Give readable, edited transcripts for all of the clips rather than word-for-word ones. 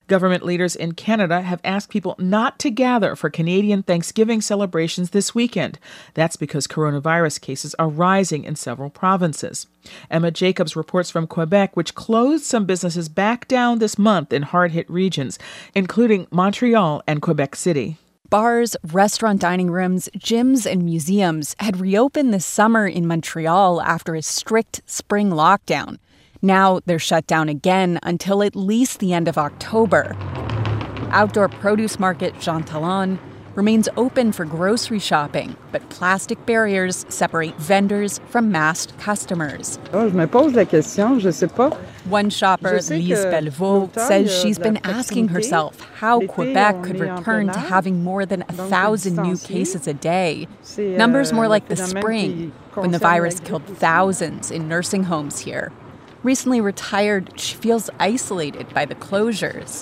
Government leaders in Canada have asked people not to gather for Canadian Thanksgiving celebrations this weekend. That's because coronavirus cases are rising in several provinces. Emma Jacobs reports from Quebec, which closed some businesses back down this month in hard-hit regions, including Montreal and Quebec City. Bars, restaurant dining rooms, gyms, and museums had reopened this summer in Montreal after a strict spring lockdown. Now they're shut down again until at least the end of October. Outdoor produce market Jean Talon remains open for grocery shopping, but plastic barriers separate vendors from masked customers. One shopper, Lise Bellevaux, says she's been asking herself how Quebec could return to having more than 1,000 new cases a day. Numbers more like the spring, when the virus killed thousands in nursing homes here. Recently retired, she feels isolated by the closures.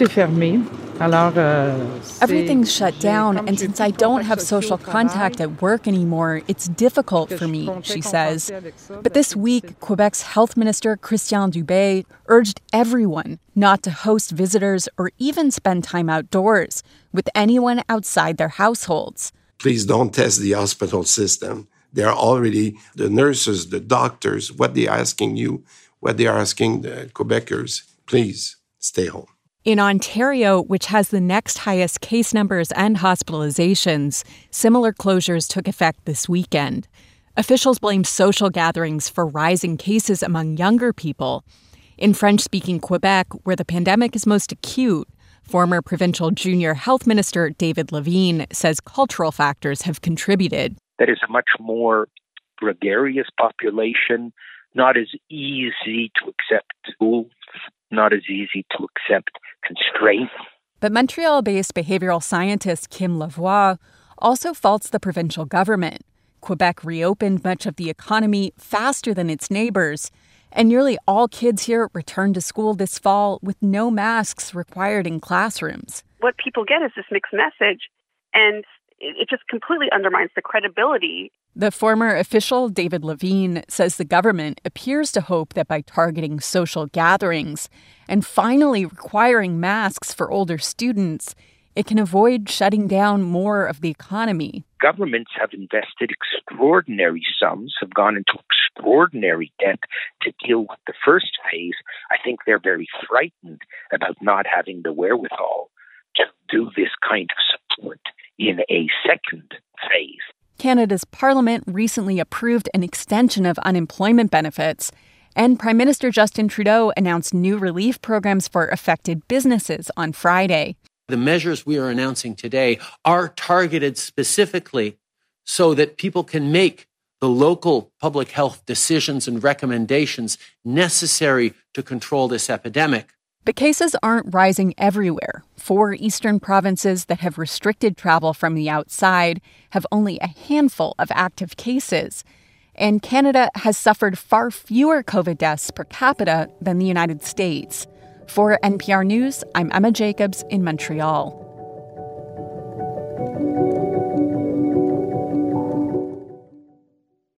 Everything's shut down, and since I don't have social contact at work anymore, it's difficult for me, she says. But this week, Quebec's health minister, Christian Dubé, urged everyone not to host visitors or even spend time outdoors with anyone outside their households. Please don't test the hospital system. They're already, the nurses, the doctors, what they're asking you, what they're asking the Quebecers, please stay home. In Ontario, which has the next highest case numbers and hospitalizations, similar closures took effect this weekend. Officials blame social gatherings for rising cases among younger people. In French-speaking Quebec, where the pandemic is most acute, former provincial junior health minister David Levine says cultural factors have contributed. That is a much more gregarious population, not as easy to accept rules, not as easy to accept constraints. But Montreal-based behavioral scientist Kim Lavoie also faults the provincial government. Quebec reopened much of the economy faster than its neighbors, and nearly all kids here returned to school this fall with no masks required in classrooms. What people get is this mixed message, and it just completely undermines the credibility. The former official, David Levine, says the government appears to hope that by targeting social gatherings and finally requiring masks for older students, it can avoid shutting down more of the economy. Governments have invested extraordinary sums, have gone into extraordinary debt to deal with the first phase. I think they're very frightened about not having the wherewithal to do this kind of support in a second phase. Canada's Parliament recently approved an extension of unemployment benefits, and Prime Minister Justin Trudeau announced new relief programs for affected businesses on Friday. The measures we are announcing today are targeted specifically so that people can make the local public health decisions and recommendations necessary to control this epidemic. But cases aren't rising everywhere. 4 eastern provinces that have restricted travel from the outside have only a handful of active cases. And Canada has suffered far fewer COVID deaths per capita than the United States. For NPR News, I'm Emma Jacobs in Montreal.